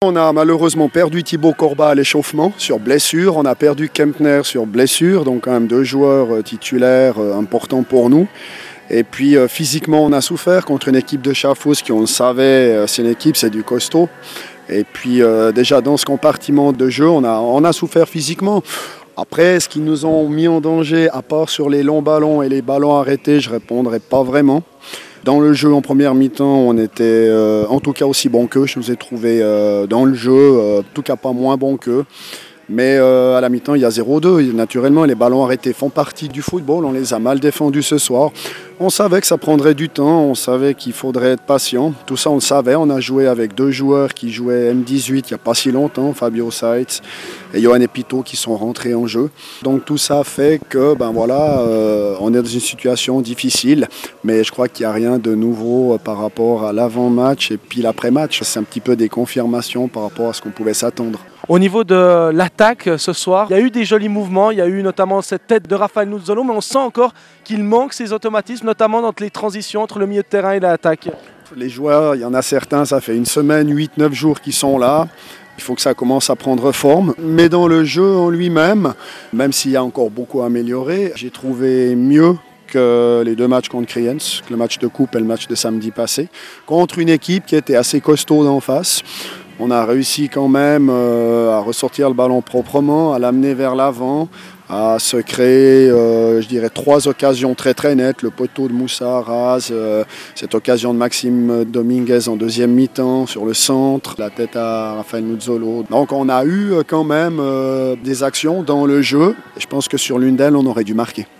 On a malheureusement perdu Thibaut Corbat à l'échauffement sur blessure. On a perdu Kempner sur blessure, donc quand même 2 joueurs titulaires importants pour nous. Et puis physiquement, on a souffert contre une équipe de Schaffhouse qui, on le savait, c'est une équipe, c'est du costaud. Et puis déjà dans ce compartiment de jeu, on a souffert physiquement. Après, ce qu'ils nous ont mis en danger, à part sur les longs ballons et les ballons arrêtés, je ne répondrai pas vraiment. Dans le jeu en première mi-temps, on était en tout cas aussi bon qu'eux. Je nous ai trouvé dans le jeu, en tout cas pas moins bon qu'eux. Mais à la mi-temps, il y a 0-2. Naturellement, les ballons arrêtés font partie du football. On les a mal défendus ce soir. On savait que ça prendrait du temps. On savait qu'il faudrait être patient. Tout ça, on le savait. On a joué avec 2 joueurs qui jouaient M18 il n'y a pas si longtemps, Fabio Seitz et Johan Epito, qui sont rentrés en jeu. Donc tout ça fait que, on est dans une situation difficile. Mais je crois qu'il n'y a rien de nouveau par rapport à l'avant-match et puis l'après-match. C'est un petit peu des confirmations par rapport à ce qu'on pouvait s'attendre. Au niveau de l'attaque ce soir, il y a eu des jolis mouvements, il y a eu notamment cette tête de Rafael Nuzzolo, mais on sent encore qu'il manque ces automatismes, notamment dans les transitions entre le milieu de terrain et l'attaque. Les joueurs, il y en a certains, ça fait une semaine, 8-9 jours qu'ils sont là. Il faut que ça commence à prendre forme. Mais dans le jeu en lui-même, même s'il y a encore beaucoup à améliorer, j'ai trouvé mieux que les 2 matchs contre Kriens, le match de coupe et le match de samedi passé, contre une équipe qui était assez costaud en face. On a réussi quand même à ressortir le ballon proprement, à l'amener vers l'avant, à se créer, je dirais, 3 occasions très très nettes. Le poteau de Moussa Raz, cette occasion de Maxime Dominguez en deuxième mi-temps sur le centre, la tête à Rafael Nuzzolo. Donc on a eu quand même des actions dans le jeu. Et je pense que sur l'une d'elles, on aurait dû marquer.